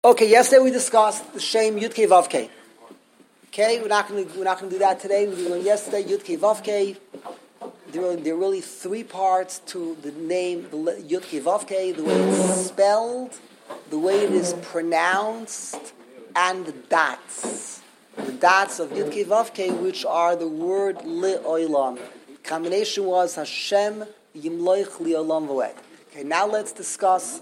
Okay, yesterday we discussed the Shem Yud Kei Vav Kei. Okay, we're not going to do that today. We learned yesterday Yud Kei Vav Kei. There are really three parts to the name Yud Kei Vav Kei: the way it's spelled, the way it is pronounced, and the dots. The dots of Yud Kei Vav Kei, which are the word Le'olam. The combination was Hashem Yimloich Le'olam V'ed. Okay, now let's discuss.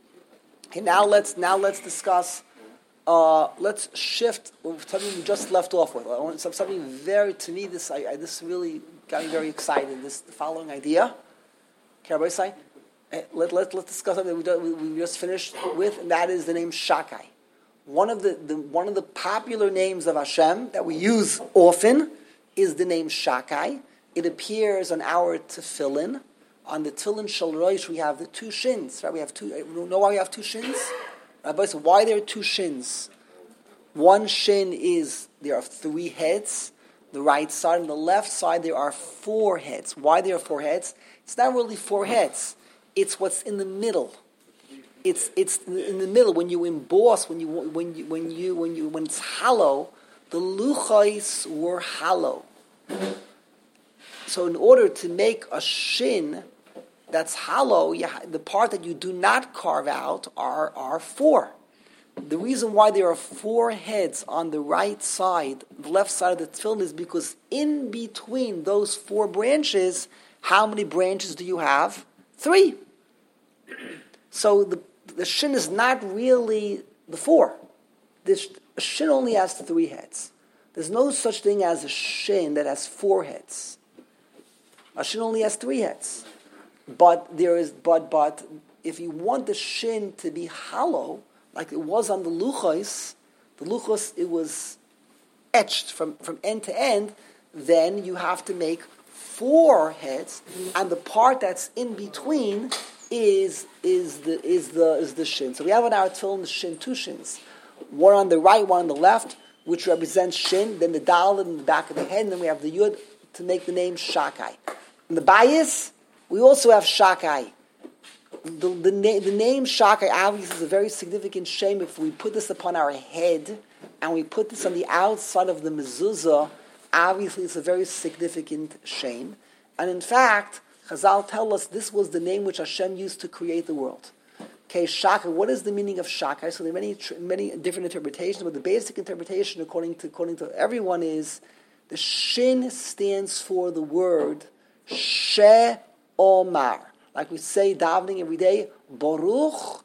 Let's shift something we just left off with. I want something very, to me, this really got me very excited. The following idea. Okay, everybody say? Let's discuss something we just finished with, and that is the name Shakai. One of the popular names of Hashem that we use often is the name Shakai. It appears on our tefillin. On the tefillin shel rosh, we have the two shins. Right? We have two. You know why we have two shins? So why there are two shins? One shin is there are three heads. The right side and the left side there are four heads. Why there are four heads? It's not really four heads. It's what's in the middle. It's in the middle when you emboss when it's hollow. The luchos were hollow. So in order to make a shin that's hollow, the part that you do not carve out are four. The reason why there are four heads on the right side, the left side of the tefillin, is because in between those four branches, how many branches do you have? Three. So the shin is not really the four. The shin only has three heads. There's no such thing as a shin that has four heads. A shin only has three heads. But if you want the shin to be hollow, like it was on the luchos it was etched from end to end, then you have to make four heads, and the part that's in between is the shin. So we have on our tefillin the shin, two shins, one on the right, one on the left, which represents shin. Then the dal in the back of the head, and then we have the yud to make the name Shakai. In the bayis, we also have Shakai. The name Shakai obviously is a very significant shame. If we put this upon our head and we put this on the outside of the mezuzah, obviously it's a very significant shame. And in fact, Chazal tell us this was the name which Hashem used to create the world. Okay, Shakai. What is the meaning of Shakai? So there are many different interpretations, but the basic interpretation, according to everyone, is the shin stands for the word She'omar. Like we say davening every day, Baruch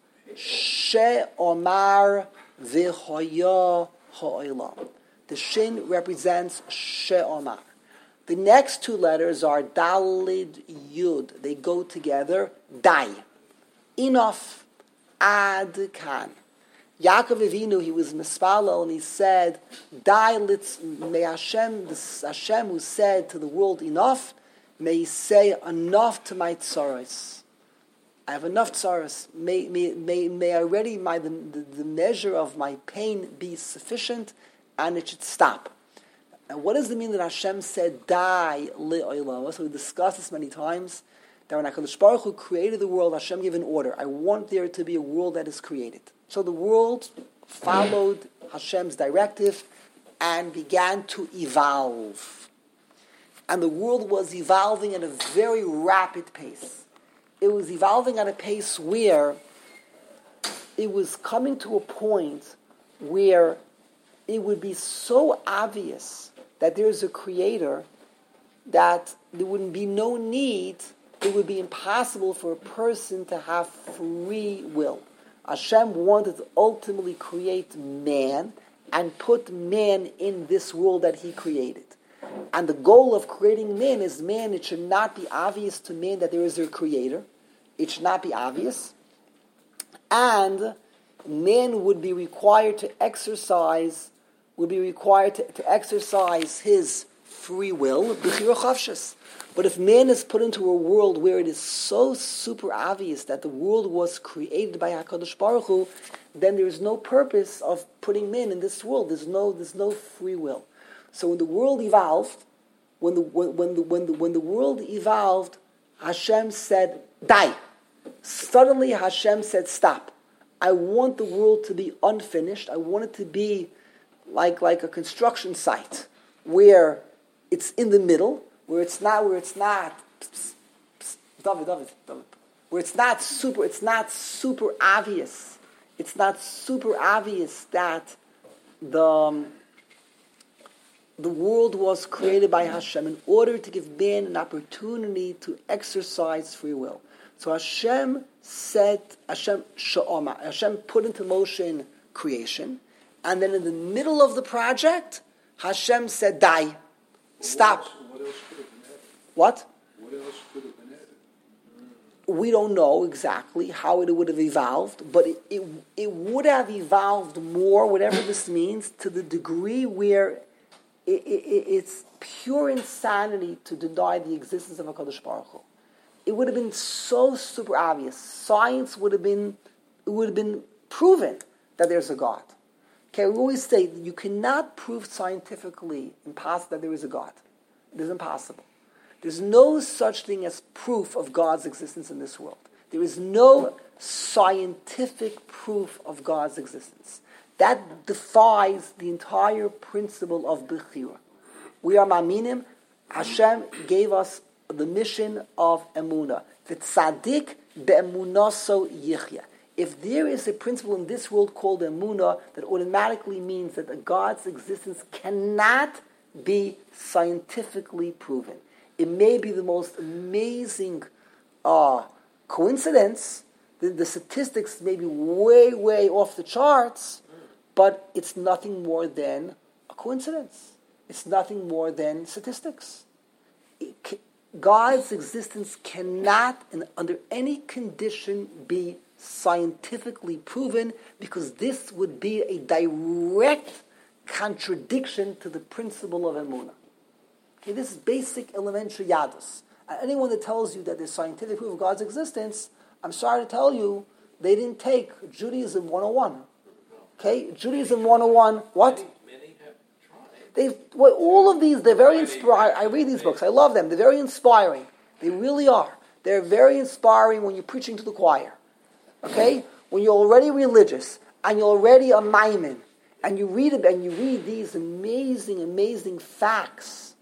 She'omar v'hoya ha'olam. The shin represents She'omar. The next two letters are Dalid Yud. They go together. Dai. Enough. Ad kan. Yaakov Avinu, he was mispalel, and he said, Dai litz, may Hashem, this Hashem who said to the world, enough, may he say, enough to my tzaros. I have enough tzaros. May already the measure of my pain be sufficient, and it should stop. And what does it mean that Hashem said, "Die le'olam"? So we discussed this many times. That when HaKadosh Baruch Hu created the world, Hashem gave an order. I want there to be a world that is created. So the world followed Hashem's directive and began to evolve. And the world was evolving at a very rapid pace. It was evolving at a pace where it was coming to a point where it would be so obvious that there's a creator that there would be no need, it would be impossible for a person to have free will. Hashem wanted to ultimately create man and put man in this world that he created. And the goal of creating man is it should not be obvious to man that there is a creator. It should not be obvious. And man would be required to exercise his free will. But if man is put into a world where it is so super obvious that the world was created by HaKadosh Baruch Hu, then there is no purpose of putting man in this world. There's no free will. So when the world evolved, when the world evolved, Hashem said, "Die." Suddenly Hashem said, "Stop. I want the world to be unfinished. I want it to be like a construction site where it's in the middle, where it's not David, where it's not super obvious. It's not super obvious that the world was created by Hashem in order to give man an opportunity to exercise free will. So Hashem put into motion creation, and then in the middle of the project, Hashem said, "Die, stop." What else could have been added? What? What else could have been added? We don't know exactly how it would have evolved, but it would have evolved more, whatever this means, to the degree where it's pure insanity to deny the existence of HaKadosh Baruch Hu. It would have been so super obvious. Science would have been proven that there's a God. Okay, we always say that you cannot prove scientifically that there is a God. It is impossible. There's no such thing as proof of God's existence in this world. There is no scientific proof of God's existence. That defies the entire principle of Bechira. We are Ma'aminim. Hashem gave us the mission of Emunah. V'tzadik be'emunaso yichya. If there is a principle in this world called Emunah, that automatically means that a God's existence cannot be scientifically proven. It may be the most amazing coincidence. The statistics may be way, way off the charts, but it's nothing more than a coincidence. It's nothing more than statistics. God's existence cannot, under any condition, be scientifically proven, because this would be a direct contradiction to the principle of Emunah. Okay, this is basic elementary yadus. Anyone that tells you that there's scientific proof of God's existence, I'm sorry to tell you, they didn't take Judaism 101. Okay, Judaism 101, what? Many have tried. All of these, they're very inspiring. I read these books. I love them. They're very inspiring. They really are. They're very inspiring when you're preaching to the choir. Okay? When you're already religious, and you're already a maimon, and you read it, and you read these amazing, amazing facts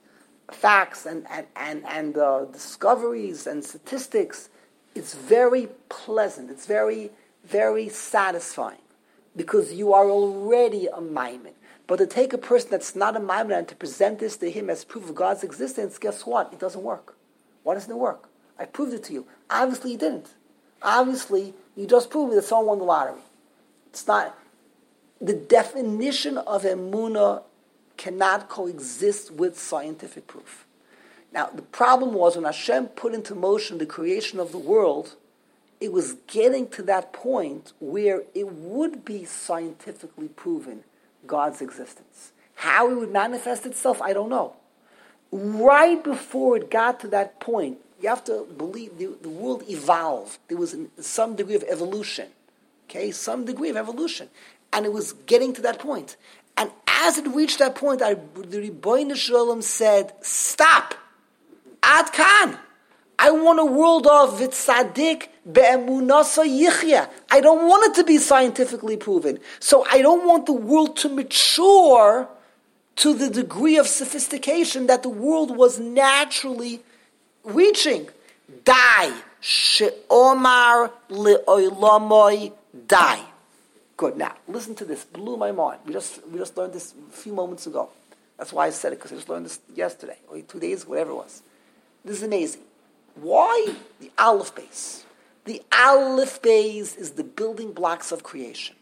and discoveries and statistics, it's very pleasant. It's very, very satisfying, because you are already a maimon. But to take a person that's not a maimon and to present this to him as proof of God's existence, guess what? It doesn't work. Why doesn't it work? I proved it to you. Obviously you didn't. Obviously, you just proved me that someone won the lottery. It's not. The definition of Emunah cannot coexist with scientific proof. Now, the problem was when Hashem put into motion the creation of the world, it was getting to that point where it would be scientifically proven God's existence. How it would manifest itself, I don't know. Right before it got to that point, you have to believe the world evolved. There was some degree of evolution. Okay, some degree of evolution. And it was getting to that point. And as it reached that point, the Rebbeinu Shalom said, "Stop! Ad kan! I want a world of v'tzadik be'emunasa yichya. I don't want it to be scientifically proven. So I don't want the world to mature to the degree of sophistication that the world was naturally reaching. Die. She'omar le'olamoi die." Good. Now, listen to this. Blew my mind. We just learned this a few moments ago. That's why I said it, because I just learned this yesterday, or 2 days, whatever it was. This is amazing. Why the Aleph Beis? The Aleph Beis is the building blocks of creation.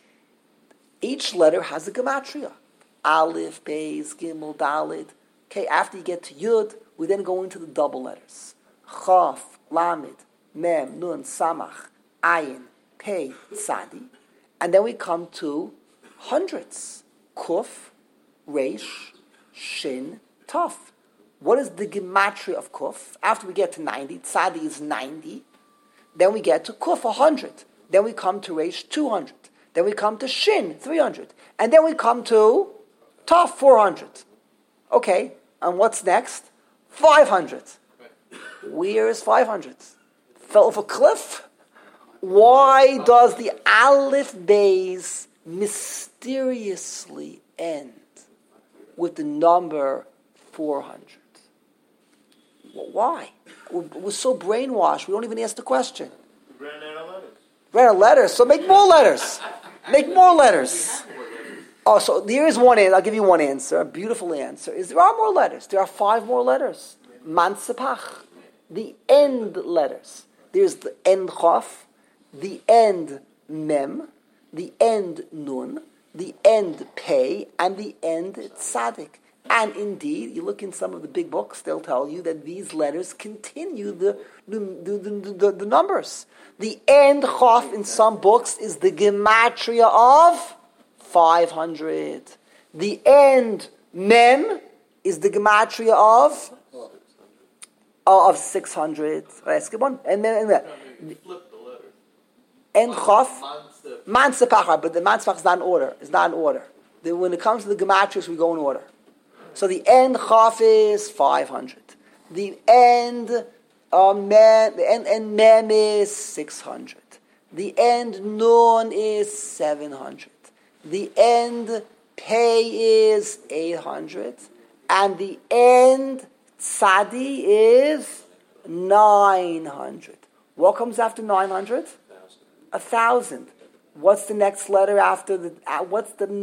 Each letter has a gematria. Aleph, Beis, Gimel, Dalet. Okay, after you get to Yud, we then go into the double letters. Chaf, Lamed, Mem, Nun, Samach, Ayin, Pei, Tzadi. And then we come to hundreds. Kuf, Reish, Shin, Taf. What is the gematria of Kuf? After we get to 90, Tzadi is 90. Then we get to Kuf, 100. Then we come to Reish, 200. Then we come to Shin, 300. And then we come to Taf, 400. Okay, and what's next? 500. Where is 500? Fell off a cliff? Why does the Aleph Beis mysteriously end with the number 400? Well, why? We're so brainwashed, we don't even ask the question. We ran out of letters. Ran out of letters, so make more letters. Make more letters. Oh, so there is one answer. I'll give you one answer, a beautiful answer. There are more letters. There are 5 more letters. Mansepach. The end letters. There's the end chaf, the end mem, the end nun, the end pei, and the end tzaddik. And indeed, you look in some of the big books, they'll tell you that these letters continue the numbers. The end chaf in some books is the gematria of 500. The end mem is the gematria of 600. Right, skip one. And then Flip the letters. end chaf, mansepach, but the mansepach is not in order. It's not in order. When it comes to the gematrias, we go in order. So the end chaf is 500. The end mem is 600. The end nun is 700. The end pei is 800. And the end tzadi is 900. What comes after 900? 1,000. What's the next letter after the? What's the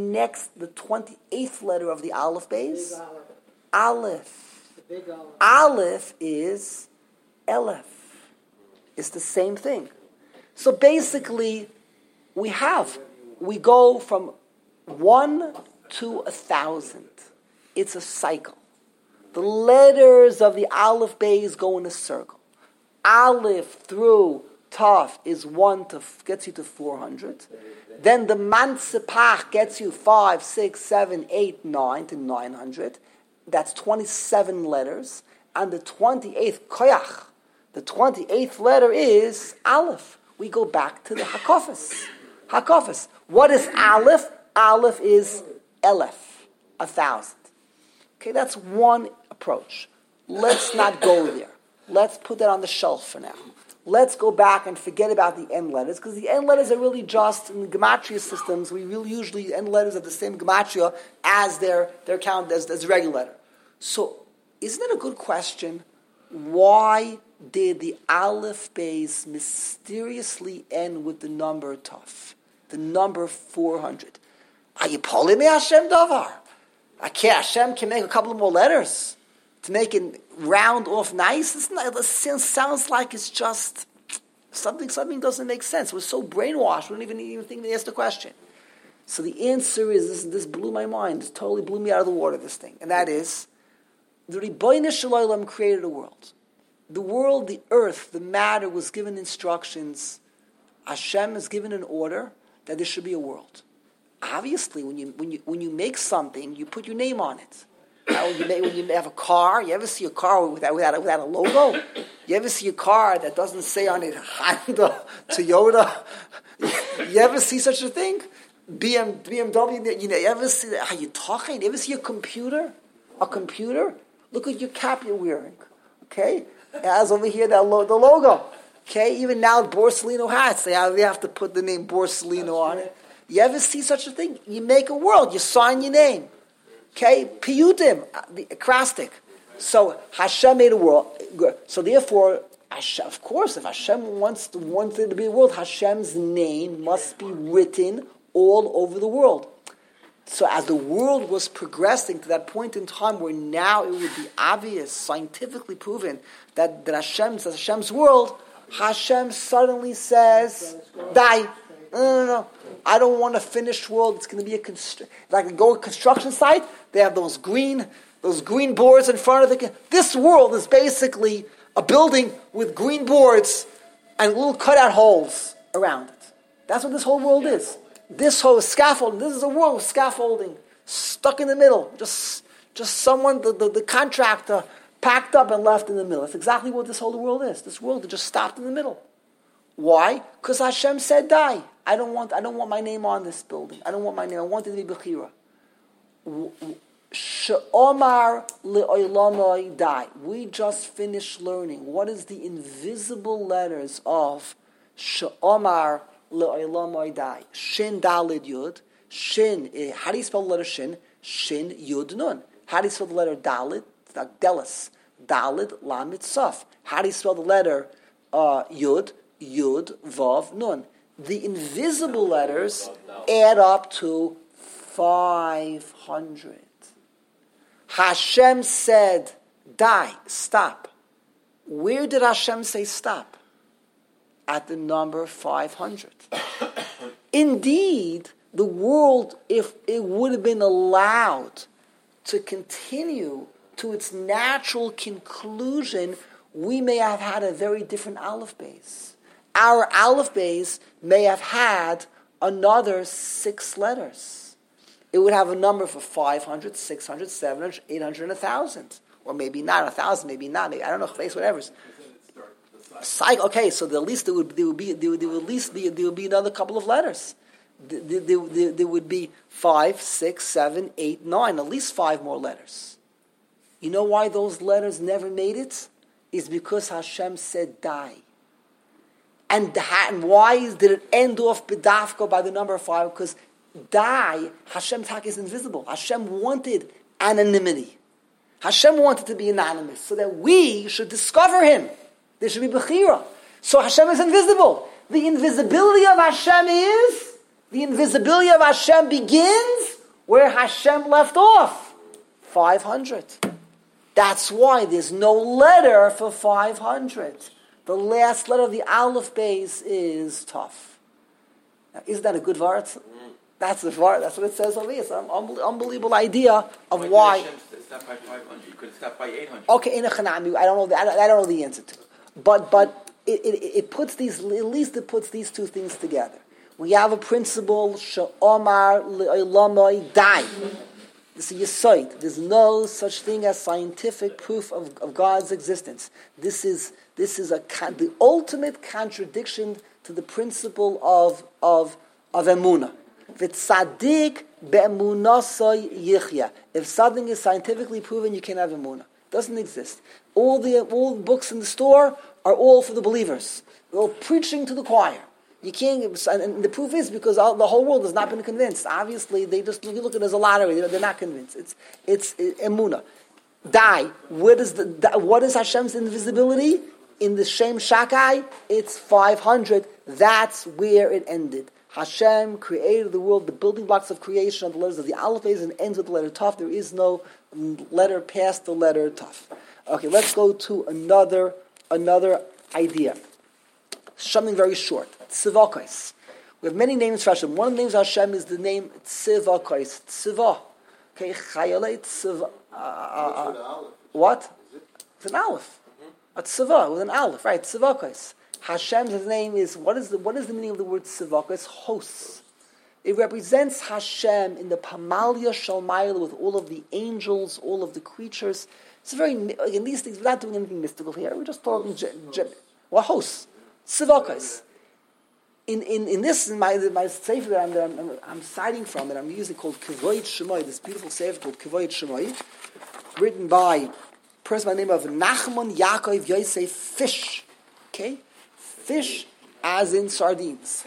28th letter of the Aleph Beis? Aleph. The big Aleph. Aleph is Elef. It's the same thing. So basically, we go from 1 to 1,000. It's a cycle. The letters of the Aleph Beis go in a circle. Aleph through Taf is 1 to gets you to 400. Then the Mansepach gets you 5, 6, 7, 8, 9 to 900. That's 27 letters. And the 28th Koyach, the 28th letter is Aleph. We go back to the Hakofis. Hakofis. What is Aleph? Aleph is Elef, 1,000. Okay, that's one approach. Let's not go there. Let's put that on the shelf for now. Let's go back and forget about the end letters, because the end letters are really just, in gematria systems, we really usually end letters are the same gematria as their count as the regular letter. So, isn't it a good question? Why did the Aleph Beis mysteriously end with the number Taf? The number 400. Are you pulling me Hashem Davar? Hashem can make a couple of more letters to make it round off nice. It sounds like it's just something doesn't make sense. We're so brainwashed, we don't even think to ask the question. So the answer is, this blew my mind. This totally blew me out of the water, this thing. And that is, the Ribono Shel Olam created a world. The world, the earth, the matter was given instructions. Hashem has given an order that there should be a world. Obviously, when you make something, you put your name on it. When you have a car, you ever see a car without a logo? You ever see a car that doesn't say on it Honda, Toyota? You ever see such a thing? BMW. You ever see? Are you talking? You ever see a computer? A computer? Look at your cap you're wearing. Okay, it has over here the logo. Okay, even now Borsellino hats they have to put the name Borsellino on it. You ever see such a thing? You make a world. You sign your name. Okay, piyutim, the acrostic. So Hashem made a world. So therefore, Hashem, of course, if Hashem wants there to be a world, Hashem's name must be written all over the world. So as the world was progressing to that point in time where now it would be obvious, scientifically proven, that Hashem's world, Hashem suddenly says, die. No. I don't want a finished world. It's going to be like a construction site. They have those green boards in front of this world is basically a building with green boards and little cutout holes around it. That's what this whole world is. This whole scaffolding. This is a world of scaffolding stuck in the middle. Just someone, the contractor, packed up and left in the middle. That's exactly what this whole world is. This world just stopped in the middle. Why? Because Hashem said, die. I don't want my name on this building. I don't want my name. I want it to be Bechira. She'omar le'olamai die. We just finished learning what is the invisible letters of she'omar le'olam oidai. Shin dalid yud. Shin, how do you spell the letter shin? Shin yud nun. How do you spell the letter dalid? It's like delis. Dalid lamid saf. How do you spell the letter yud? Yud vav nun. The invisible letters add up to 500. Hashem said, die, stop. Where did Hashem say stop? At the number 500. Indeed, the world, if it would have been allowed to continue to its natural conclusion, we may have had a very different Aleph base. Our Aleph base may have had another 6 letters. It would have a number for 500, 600, 700, 800, and 1,000. Or maybe not 1,000, maybe not. I don't know, whatever. Okay, so at least there would be another couple of letters. There would be 5, 6, 7, 8, 9, at least 5 more letters. You know why those letters never made it? Is because Hashem said die. And why did it end off b'dafka by the number 5? Because die, Hashem's hak is invisible. Hashem wanted anonymity. Hashem wanted to be anonymous so that we should discover Him. There should be bechira. So Hashem is invisible. The invisibility of Hashem begins where Hashem left off. 500. That's why there's no letter for 500. The last letter of the Aleph base is tough. Now, isn't that a good vart? That's the vart. That's what it says over here. It's an unbelievable idea of why. Stop by 500. You could stop by 800. Okay, in a chanami, I don't know the answer to it. But it puts these, at least it puts these two things together. We have a principle, she'omar le'olamoi dai. This is Yesod. There's no such thing as scientific proof of God's existence. This is the ultimate contradiction to the principle of emunah. V'tzadik be'emunasoi yichya. If something is scientifically proven, you can't have emunah. It doesn't exist. All the books in the store are all for the believers. They're all preaching to the choir. You can't, and the proof is because the whole world has not been convinced. Obviously, you look at it as a lottery. They're not convinced. It's emunah. Die. What is Hashem's invisibility? In the Shem Shakai, it's 500. That's where it ended. Hashem created the world, the building blocks of creation of the letters of the Aleph and ends with the letter Taf. There is no letter past the letter Taf. Okay, let's go to another idea. Something very short. Tzivakos. We have many names for Hashem. One of the names of Hashem is the name Tzivakos. Tziva. Okay, Chayalei Tziva. What? It's an Aleph. A Tziva with an Aleph, right? Tzivakos. Hashem's name is, what is the meaning of the word Tzivakos? Hosts. It represents Hashem in the Pamalia Shalmayla with all of the angels, all of the creatures. It's very, in these things, we're not doing anything mystical here. We're just talking, hosts. Tzivakos. In my sefer that I'm citing from, that I'm using, called Kevoyet Shemai, this beautiful sefer called Kevoyet Shemai, written by a person by the name of Nachman Yaakov Yosef Fish. Okay? Fish as in sardines.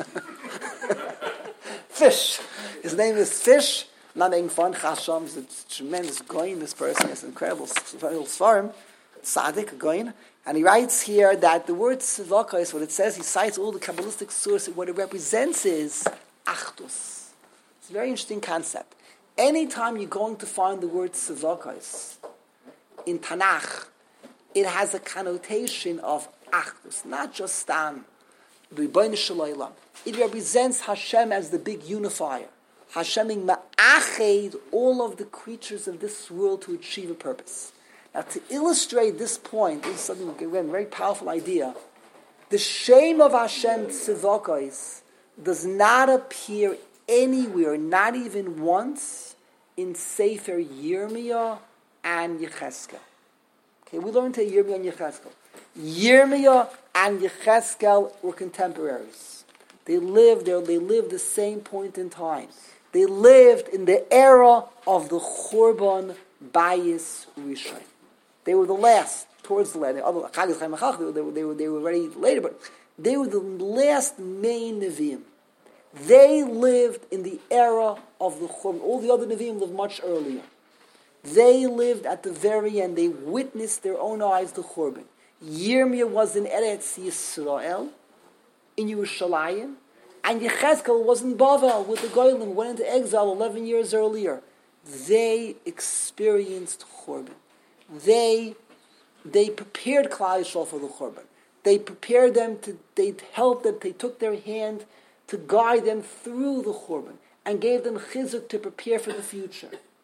Fish. His name is Fish. I'm not making fun. Chasham is a tremendous goyin. This person is incredible. Svarim. Tzaddik, goyin. And he writes here that the word tzivakos, what it says, he cites all the Kabbalistic sources, what it represents is achdus. It's a very interesting concept. Anytime you're going to find the word tzivakos in Tanakh, it has a connotation of achdus, not just stam, Rebbeinu Shalom. It represents Hashem as the big unifier. Hashem ma'ached all of the creatures of this world to achieve a purpose. Now, to illustrate this point, this is something, again, a very powerful idea. The shame of Hashem Tzivakos does not appear anywhere, not even once, in Sefer Yirmiyah and Yecheskel. Okay, we learned to Yirmiyah and Yecheskel. Yirmiyah and Yecheskel were contemporaries. They lived the same point in time. They lived in the era of the Churban Bayis Rishon. They were the last, towards the latter. They were ready later, but They were the last main Nevi'im. They lived in the era of the Churban. All the other Nevi'im lived much earlier. They lived at the very end. They witnessed their own eyes the Churban. Yirmiyah was in Eretz Yisrael, in Yerushalayim, and Yechezkel was in Bavel with the Goyim, went into exile 11 years earlier. They experienced Churban. They prepared Klal Yisrael for the Churban. They prepared them, they helped them, they took their hand to guide them through the Churban and gave them chizuk to prepare for the future.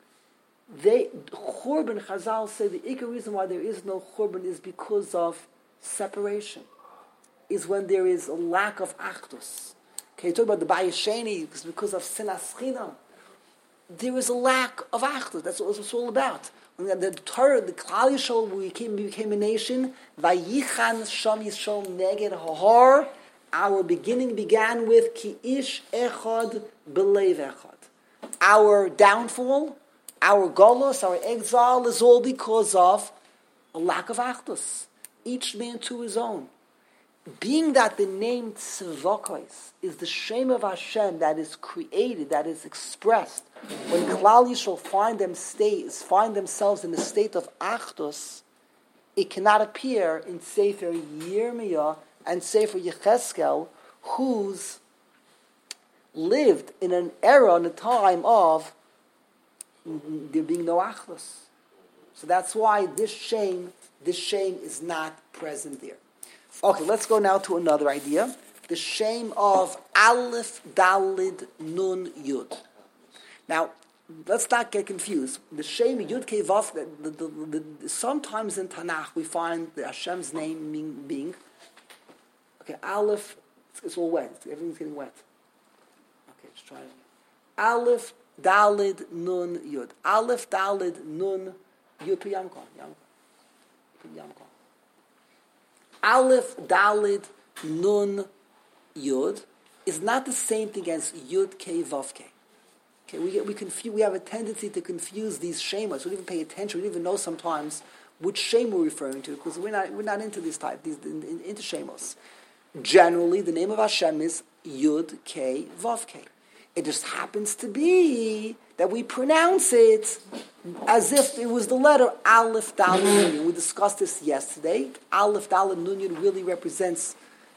Churban, Chazal say, the ikar reason why there is no Churban is because of separation. Is when there is a lack of achdus. Okay, you talk about the Bayis Sheni, because of sinas chinam. There is a lack of achdus. That's what it's all about. When the Torah, the Klal Yisrael, became a nation, Vayichan Sham Yisrael Neged Hahar. Our beginning began with Ki Ish Echad Belev Echad. Our downfall, our golus, our exile is all because of a lack of achdus. Each man to his own. Being that the name Tzvokos is the Shem of Hashem that is created, that is expressed, when Klal Yisrael find themselves in the state of Achdus, it cannot appear in Sefer Yirmiyah and Sefer Yechezkel, who's lived in an era, in a time of there being no Achdus. So that's why this shame is not present there. Okay, let's go now to another idea. The shame of Aleph, Dalid, Nun, Yud. Now, let's not get confused. The shame of Yud, Kei, Vav, sometimes in Tanakh we find the Hashem's name being, okay, Aleph, it's all wet. Everything's getting wet. Okay, let's try it. Aleph, Dalid, Nun, Yud. Aleph, Dalid, Nun, Yud, Yamkon. Aleph, Dalid, Nun, Yud is not the same thing as Yud, Kei, Vav, Kei. Okay, we have a tendency to confuse these shemos. We don't even pay attention. We don't even know sometimes which shem we're referring to because we're not into into shemos. Generally, the name of Hashem is Yud, Kei, Vav, Kei. It just happens to be that we pronounce it as if it was the letter Aleph, Daled, Nun, Yud. We discussed this yesterday. Aleph, Daled, Nun, Yud really represents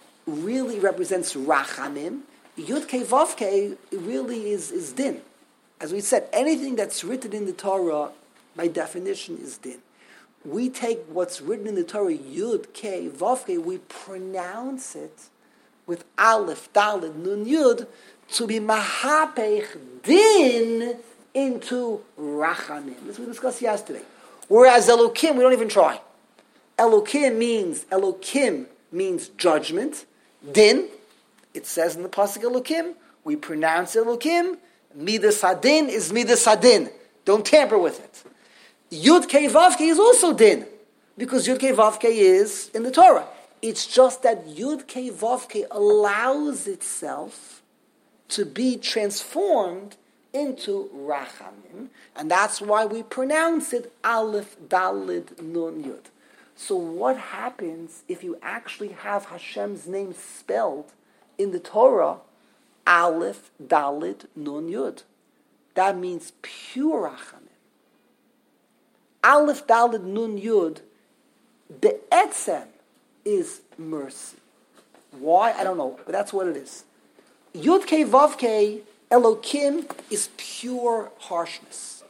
Rachamim. Yud, Kei, Vav, Kei really is Din. As we said, anything that's written in the Torah, by definition, is Din. We take what's written in the Torah, Yud, Kei, Vav, Kei, we pronounce it with Aleph, Daled, Nun, Yud, to be Mahapech Din into Rachamim. This we discussed yesterday. Whereas Elokim, we don't even try. Elokim means judgment. Din, it says in the Pasuk Elokim, we pronounce Elokim, Midas Hadin is Midas Hadin. Don't tamper with it. Yud Kei Vav Kei is also Din, because Yud Kei Vav Kei is in the Torah. It's just that Yud Kei Vav Kei allows itself to be transformed into Rachamim, and that's why we pronounce it Aleph, Daled, Nun, Yud. So what happens if you actually have Hashem's name spelled in the Torah, Aleph, Daled, Nun, Yud? That means pure Rachamim. Aleph, Daled, Nun, Yud, Be'etzem is mercy. Why? I don't know, but that's what it is. Yud Kei Vav Kei, Elokim is pure harshness.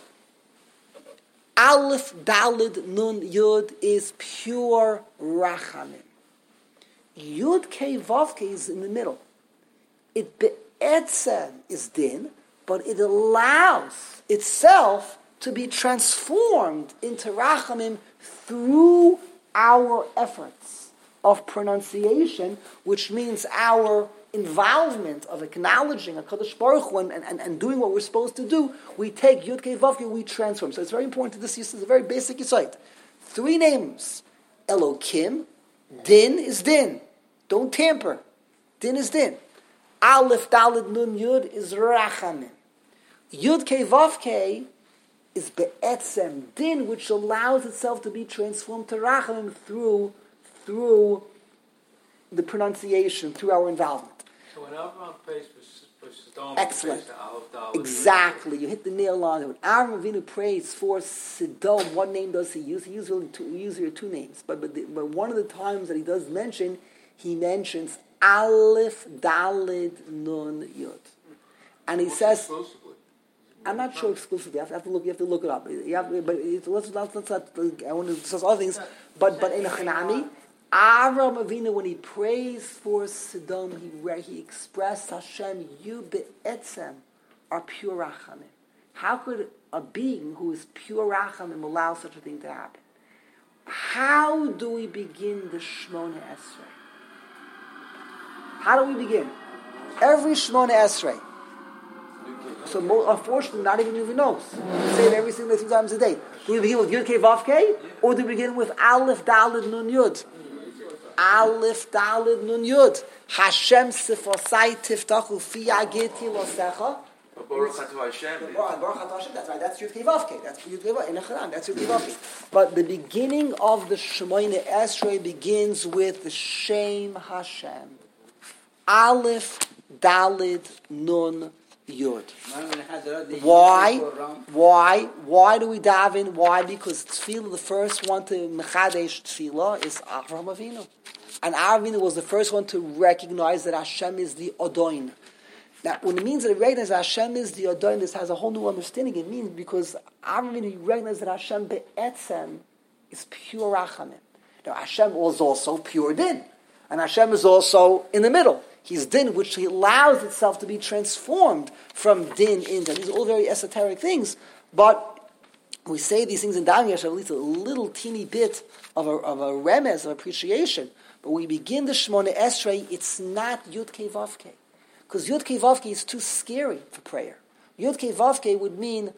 Aleph, Daled, Nun, Yud is pure Rachamim. Yud Kei Vav Kei is in the middle. It Be'etzem is Din, but it allows itself to be transformed into Rachamim through our efforts of pronunciation, which means our involvement of acknowledging HaKadosh Baruch Hu and doing what we're supposed to do. We take Yud Kei Vav Kei, we transform. So it's very important to this. This is a very basic insight. 3 names. Elokim, Din is Din. Don't tamper. Din is Din. Aleph, Daled, Nun, Yud is Rachamim. Yud Kei Vav Kei is Be'etzem, Din, which allows itself to be transformed to Rachamim through the pronunciation through our involvement. So when Abraham prays for Sodom, Excellent. he prays to Aleph, Dalet, Exactly. You hit the nail on it. When Aaron Avinu prays for Sodom, what name does he use? He uses here two names. But one of the times that he does mention, he mentions Aleph, Daled, Nun, Yud. And he says, exclusively. I'm not sure exclusively. You have to look it up. Let's not. I want to discuss other things. But in a Hanami, Avraham Avinu, when he prays for Sodom, he expressed Hashem, you be'etzem are pure rachamim. How could a being who is pure rachamim allow such a thing to happen? How do we begin the Shmona Esrei? How do we begin? Every Shmona Esrei. So unfortunately, not even knows. We say it every single 2 times a day. Do we begin with Yud Kei Vav Kei, or do we begin with Aleph Daled Nun Yud? Aleph Daled Nun Yud. Hashem Sifosai Tiftachu Fi Ageti Losecha. Baruch Atah Hashem. Baruch Atah Hashem. That's right. That's Yud Kei Vav Kei. That's Yud Kei Vav. In Echad, that's Yud Kei Vav Kei. But the beginning of the Shemona Esrei begins with the Shem Hashem. Aleph Daled Nun Yud. Why do we daven? Why? Because tefillah, the first one to mechadesh tefillah is Avraham Avinu, and Avraham Avinu was the first one to recognize that Hashem is the Odoin. Now, when it means that it recognizes that Hashem is the Odoin, this has a whole new understanding. It means because Avraham Avinu recognizes that Hashem be'etzem is pure rachamim. Now, Hashem was also pure din, and Hashem is also in the middle. He's din, which he allows itself to be transformed from din into. These are all very esoteric things, but we say these things in Daven Yashav, at least a little teeny bit of a remez, of appreciation. But when we begin the Shemona Esrei, it's not Yud Kei Vav Kei. Because Yud Kei Vav Kei is too scary for prayer. Yud Kei Vav Kei would mean,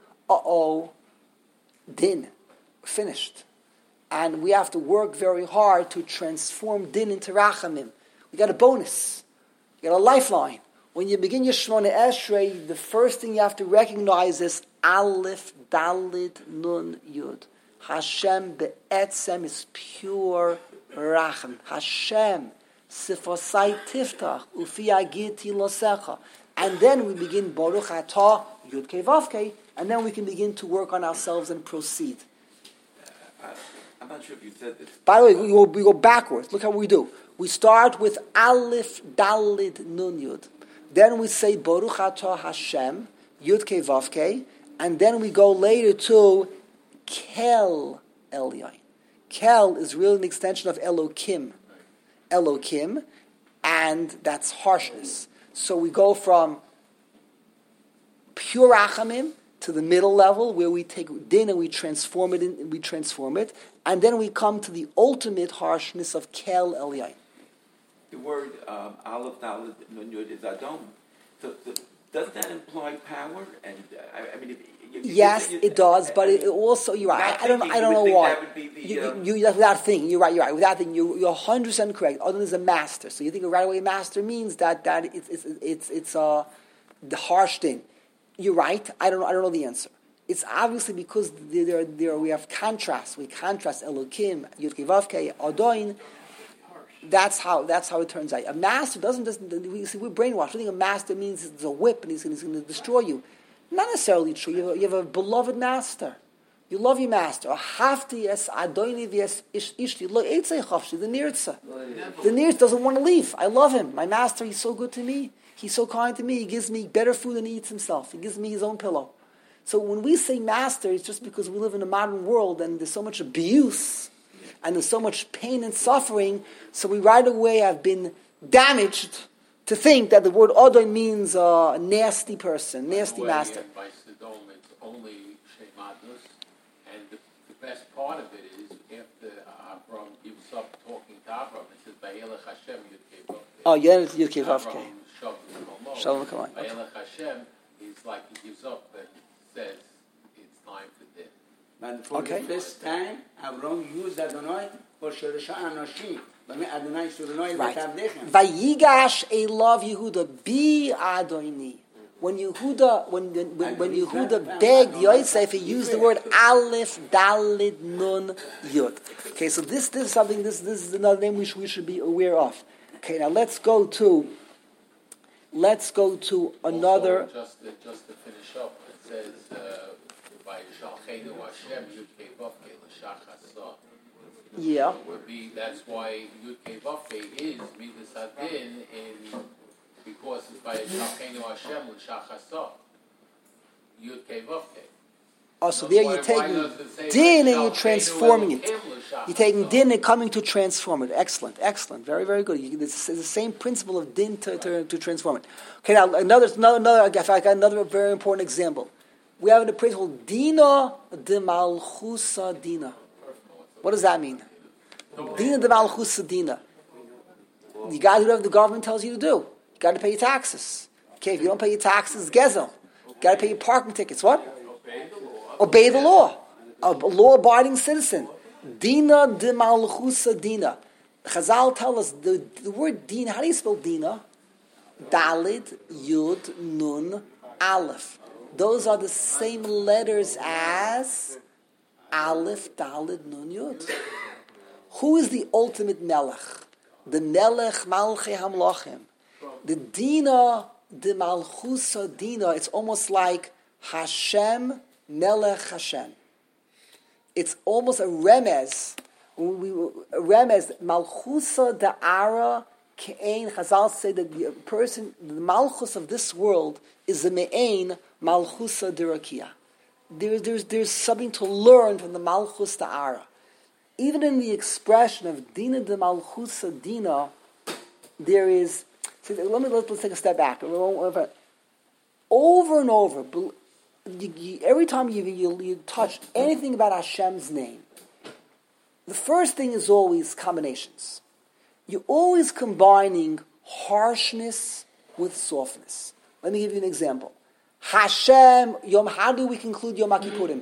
din, finished. And we have to work very hard to transform din into rachamim. We got a bonus. You got a lifeline. When you begin your Shemona Esrei, the first thing you have to recognize is Aleph, Daled, Nun, Yud. Hashem be'etzem is pure rachem. Hashem sifosai tiftach ufi agiti losecha. And then we begin Baruch Atah Yud Kei Vav Kei, and then we can begin to work on ourselves and proceed. I'm not sure if you said this. By the way, we go backwards. Look how we do. We start with Aleph, Daled, Nun, Yud. Then we say Baruch Atah Hashem, Yud Kei Vav Kei, and then we go later to Kel Elyon. Kel is really an extension of Elokim. Elokim, and that's harshness. So we go from pure Rachamim to the middle level where we take din and we transform it, and then we come to the ultimate harshness of Kel Elyon. The word Aleph, Daled, Nun, Yud is Adon. So does that imply power? And I mean, yes, it does. But it also, you're right. I don't know why. That would be the, you without thinking, you're right. Without thinking, you're 100% correct. Other than a master, so you think a right away master means that it's the harsh thing. You're right. I don't know the answer. It's obviously because there we have contrast. We contrast Elokim, Yud Kei Vav Kei, Adoin. That's how it turns out. A master we're brainwashed. We think a master means it's a whip and he's going to destroy you. Not necessarily true. You have a beloved master. You love your master. Hafti es adoini v'es ishti lo eitzei chafshi, the nirtza. The nirtza doesn't want to leave. I love him. My master, he's so good to me. He's so kind to me. He gives me better food than he eats himself. He gives me his own pillow. So when we say master, it's just because we live in a modern world and there's so much abuse and there's so much pain and suffering, so we right away have been damaged to think that the word Odon means a nasty person, nasty master. By Sodom, it's only Shemadus, and the best part of it is after Avram gives up talking to Avram, it says, Vayelech Hashem Yud Kei Vav Kei. Oh, yeah, it's Yud Kei Vav Kei. Shalom Kamoy. Vayelech Hashem is like he gives up and says, it's time for death. And for the first time, Avram used Adonai for Sheresha Anashim. Right. Vayigash Elav Yehuda Bi Adoni. When Yehuda begged Yosef, he used the word Aleph, Daled, Nun, Yud. Okay, so this is something. This is another name we should be aware of. Okay, now let's go to another. Also, just to finish up, it says by Shalchenu Hashem Yud-Kei Vav-Kei L'Shachasah. Yeah. Would be, that's why Yud-Kei Vav-Kei is Midas Hadin because it's by Shalchenu Hashem L'Shachasah. Yud-Kei Vav-Kei. Oh, so there you're taking din and you're transforming it. You're taking din and coming to transform it. Excellent, excellent, very, very good. It's the same principle of din to transform it. Okay, now another. I got another very important example. We have the principle dina de malchusa dina. What does that mean? Dina de malchusa dina. You got to do whatever the government tells you to do. You got to pay your taxes. Okay, if you don't pay your taxes, gezel. You got to pay your parking tickets. What? Obey the law. A law-abiding citizen. Dina de malchusa dina. Chazal tell us the word dina. How do you spell dina? Dalid, Yud, Nun, Aleph. Those are the same letters as Aleph, Dalid, Nun, Yud. Who is the ultimate melech? The melech malchei hamlachim. The dina de malchusa dina. It's almost like Hashem. Melech Hashem. It's almost a remez. Malchusa da'ara ke'ein. Chazal say that the person, the malchus of this world is the me'ein malchusa derakia. There's something to learn from the malchus da'ara. Even in the expression of dina de malchusa dina, there is. Let's take a step back. Over and over. Every time you touch anything about Hashem's name, the first thing is always combinations. You're always combining harshness with softness. Let me give you an example. Hashem, how do we conclude Yom HaKippurim?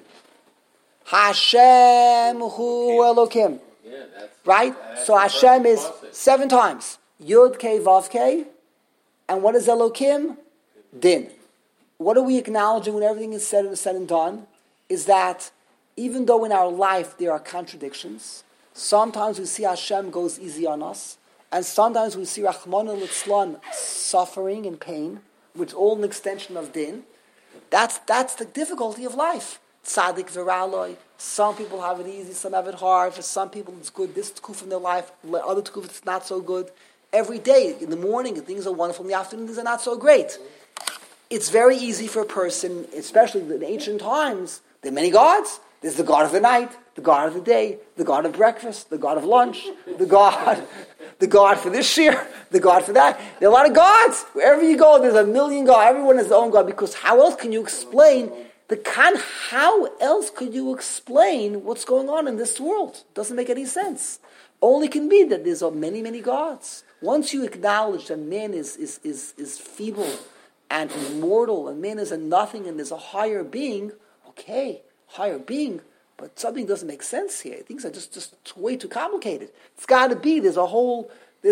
Hashem Hu Elokim. Right? So Hashem is 7 times. Yud Kei Vav Kei. And what is Elokim? Din. What are we acknowledging when everything is said and done? Is that even though in our life there are contradictions, sometimes we see Hashem goes easy on us, and sometimes we see Rachmana Litzlan suffering and pain, which is all an extension of din. That's the difficulty of life. Tzaddik v'raloi. Some people have it easy, some have it hard. For some people it's good. This tkuf in their life, other tkuf it's not so good. Every day, in the morning, things are wonderful. In the afternoon, things are not so great. It's very easy for a person, especially in ancient times, there are many gods. There's the god of the night, the god of the day, the god of breakfast, the god of lunch, the god for this year, the god for that. There are a lot of gods. Wherever you go, there's a million gods. Everyone has their own god, because how else can you explain how else could you explain what's going on in this world? Doesn't make any sense. Only can be that there's many, many gods. Once you acknowledge that man is feeble and immortal, and man is a nothing, and there's a higher being, okay, higher being, but something doesn't make sense here. Things are just way too complicated. It's got to be, there's a whole, who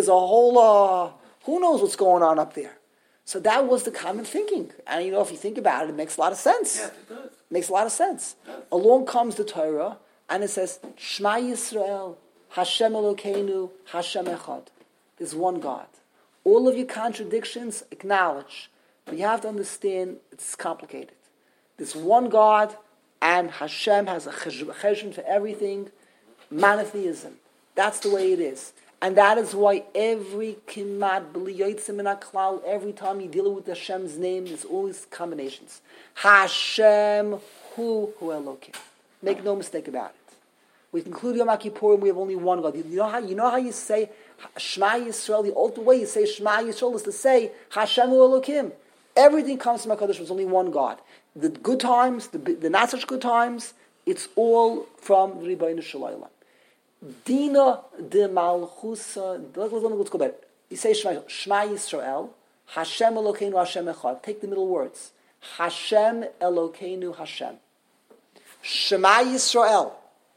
knows what's going on up there. So that was the common thinking. And if you think about it, it makes a lot of sense. Yes, it does. It makes a lot of sense. Along comes the Torah, and it says, Shema Yisrael, Hashem Elokeinu, Hashem Echad. There's one God. All of your contradictions, acknowledge. But you have to understand it's complicated. There's one God, and Hashem has a cheshbon for everything. Monotheism. That's the way it is. And that is why every kimat, every time you deal with Hashem's name, there's always combinations. Hashem Hu Elokim. Make no mistake about it. We conclude Yom Kippurim, we have only one God. You know how you say Shema Yisrael? The ultimate way you say Shema Yisrael is to say Hashem Hu Elokim. Everything comes from HaKadosh. There's only one God. The good times, the not such good times, it's all from the Ribono Shel Olam. Dina de Malchusa. Let's go back. You say Shema Yisrael, Hashem Elokeinu, Hashem Echad. Take the middle words. Hashem Elokeinu, Hashem. Shema Yisrael,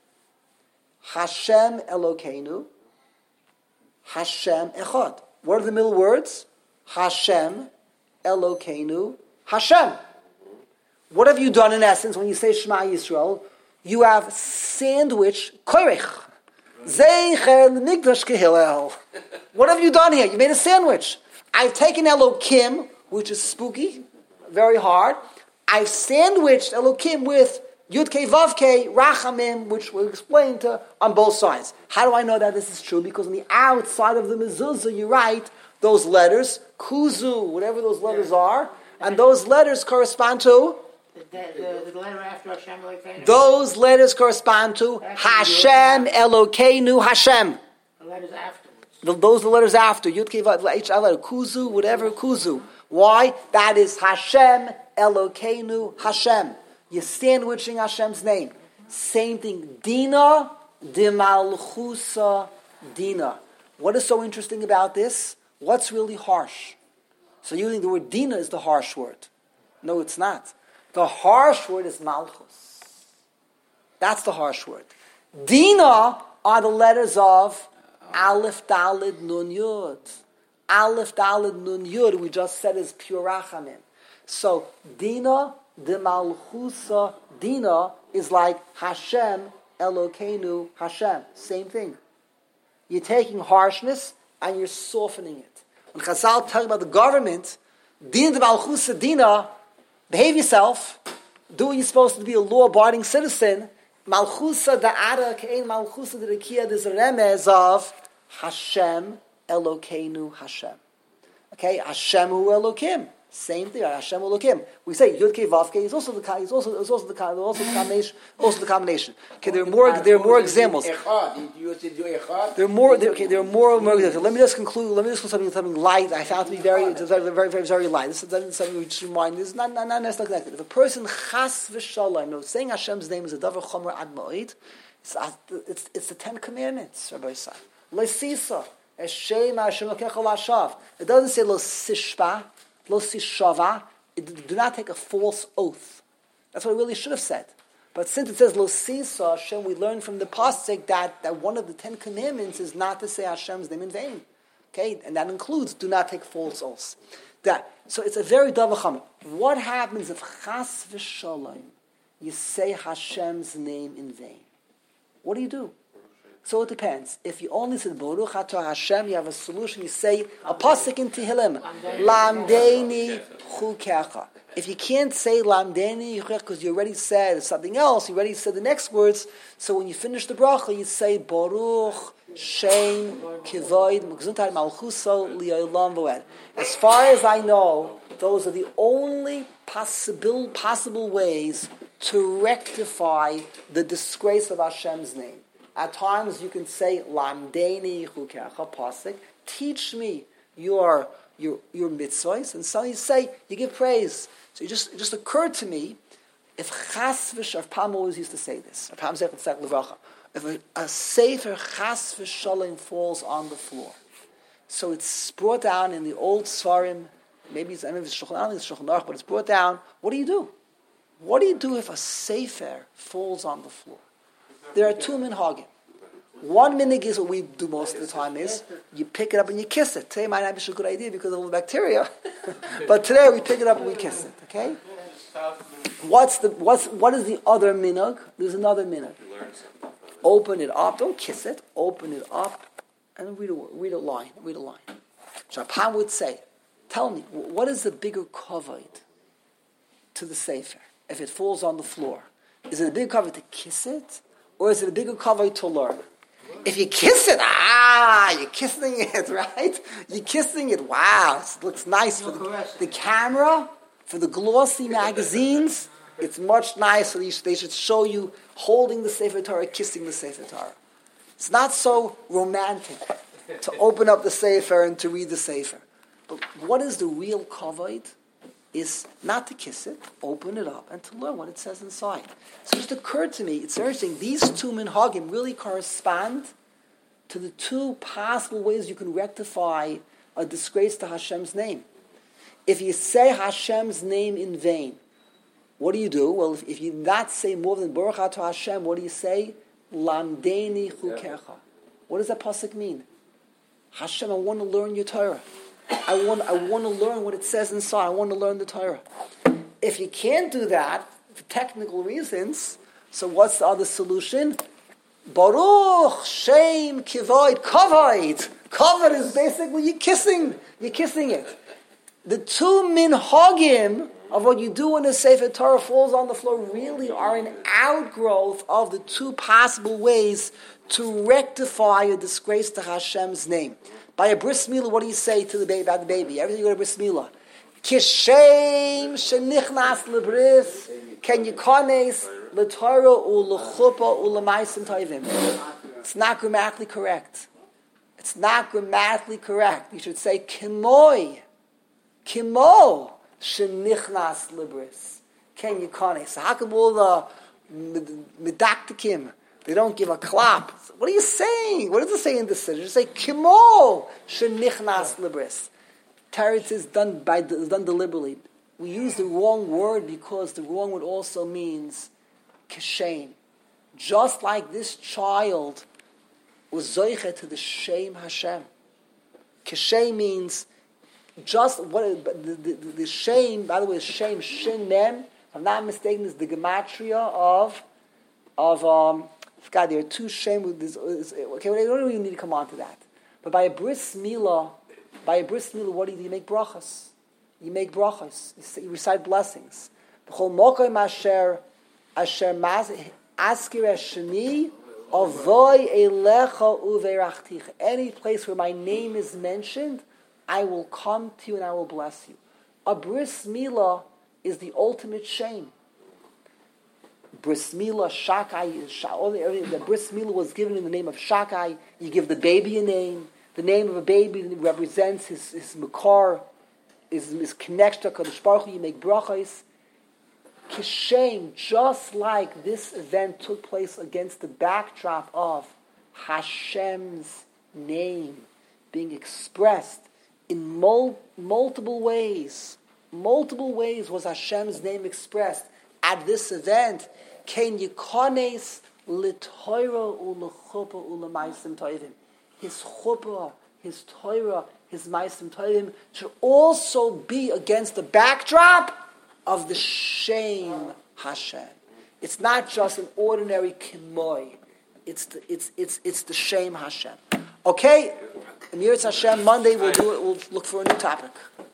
Hashem Elokeinu, Hashem Echad. What are the middle words? Hashem Elokeinu, Hashem. What have you done in essence when you say Shema Yisrael? You have sandwiched Korech. Zeicher l'mikdash kehillel. What have you done here? You made a sandwich. I've taken Elokim, which is spooky, very hard. I've sandwiched Elokim with Yud Kei Vav Kei Rachamim, which we'll explain on both sides. How do I know that this is true? Because on the outside of the mezuzah, you write those letters, kuzu, whatever those letters are, and those letters correspond to? The letter after Hashem Elokeinu. Those letters correspond to Hashem Elokeinu Hashem. The letters afterwards. Those are the letters after. Yud Kei Vav, H, letter, kuzu, whatever, kuzu. Why? That is Hashem Elokeinu Hashem. You're sandwiching Hashem's name. Same thing. Dina de Malchusa Dina. What is so interesting about this? What's really harsh? So you think the word Dina is the harsh word. No, it's not. The harsh word is Malchus. That's the harsh word. Dina are the letters of Aleph, Dalid, Nun, Yud. Aleph, Dalid, Nun, Yud, we just said is pure Rachamim. So, Dina, de Malchusa, Dina is like Hashem, Elokeinu, Hashem. Same thing. You're taking harshness and you're softening it. When Chazal talk about the government, Dina de Malchusa, Dina, behave yourself, do what you're supposed to be a law-abiding citizen. Malchusa da'ara ke'en Malchusa da'rekia, there's a remez of Hashem Elokeinu Hashem. Okay, Hashem hu Elokim. Same thing, Hashem Elokim. We say Yud Kei Vav Kei is also the combination. Okay, there are more examples. There are more examples. Let me just conclude something light. I found to be very light. This is something we should remind. This is not necessarily connected. If a person chas v'shalom, saying Hashem's name is a davar chomer ad ma'od, it's the 10 Commandments, Rabbi Yisrael. Lo sisa, Hashem Hashem Elokecha lashav. It doesn't say lo sishpa. Lo sishava, do not take a false oath. That's what it really should have said. But since it says lo sisa Hashem, we learn from the pasuk that one of the 10 Commandments is not to say Hashem's name in vain. Okay, and that includes do not take false oaths. So it's a very davacham. What happens if chas v'shalom you say Hashem's name in vain? What do you do? So it depends. If you only said Baruch Atah Hashem, you have a solution. You say a pasuk in Tehillim, Lamdeni Chukecha. If you can't say Lamdeni Chukecha because you already said something else, you already said the next words. So when you finish the bracha, you say Baruch Shem Kivod Gesundheit Malchuso Li'olam Voed. As far as I know, those are the only possible ways to rectify the disgrace of Hashem's name. At times you can say Lamdeni Chukecha pasuk. Teach me your mitzvahs, and so you say you give praise. So it just occurred to me if chas v'shalom, Pam always used to say this. Pam said if a sefer chas v'shalom falls on the floor, so it's brought down in the old Svarim. Maybe it's Shulchan Aruch, but it's brought down. What do you do? What do you do if a sefer falls on the floor? There are 2 minhagim. One minhag is what we do most of the time is you pick it up and you kiss it. Today might not be such a good idea because of all the bacteria, but today we pick it up and we kiss it. Okay. What is the other minhag? There's another minhag. Open it up. Don't kiss it. Open it up and read a line. Read a line. Shapam would say, "Tell me, what is the bigger kavod to the sefer if it falls on the floor? Is it a bigger kavod to kiss it, or is it a bigger kavod to learn? If you kiss it, you're kissing it, right? You're kissing it. Wow, it looks nice for the camera, for the glossy magazines. It's much nicer. They should show you holding the Sefer Torah, kissing the Sefer Torah. It's not so romantic to open up the Sefer and to read the Sefer. But what is the real kavod? Is not to kiss it, open it up, and to learn what it says inside. So it just occurred to me, it's very interesting, these 2 minhagim really correspond to the 2 possible ways you can rectify a disgrace to Hashem's name. If you say Hashem's name in vain, what do you do? Well, if you not say more than Baruch Atah Hashem, what do you say? Lamdeni Chukecha. What does that pasuk mean? Hashem, I want to learn your Torah. I want to learn what it says inside. I want to learn the Torah. If you can't do that, for technical reasons, so what's the other solution? Baruch Shem Kivoid Kavod. Kavod is basically you're kissing it. The two minhagim of what you do when the Sefer Torah falls on the floor really are an outgrowth of the two possible ways to rectify a disgrace to Hashem's name. By a bris milah, what do you say to the baby about the baby? Everything you go to bris milah. Kishem shenichnas lebris ken yikones leTorah ulechuppah ulemaisim tovim. It's not grammatically correct. It's not grammatically correct. You should say kimo shenichnas lebris ken yikones. So how come all the medaktikim they don't give a clap? What are you saying? What does it say in this sentence? You say kimo shenichnas lebris. Teretz is done deliberately. We use the wrong word because the wrong word also means kishem. Just like this child was zoiche to the Shem Hashem. Kishem means just what the Shem. By the way, Shem Shin Mem. If I'm not mistaken, is the gematria of God. There are two Shem. Okay, we don't even need to come on to that. But by a bris milah. What do you make brachas? You make brachas. You recite blessings. B'chol mokom asher askir eshani avoy elecha uveirachticha. Any place where my name is mentioned, I will come to you and I will bless you. A bris milah is the ultimate shame. Bris milah, shakai, the bris milah was given in the name of shakai. You give the baby a name. The name of a baby represents his makar, his connection to Kadosh Baruch Hu. You make brachos. Kishem, just like this event took place against the backdrop of Hashem's name being expressed in multiple ways. Multiple ways was Hashem's name expressed at this event. Ken yikones l'toira u'lechuppah u'lemaisim tovim. His chuppah, his Torah, his ma'asim tovim should also be against the backdrop of the Shem Hashem. It's not just an ordinary kimoy. It's the Shem Hashem. Okay, Amiritz Hashem. Monday we'll look for a new topic.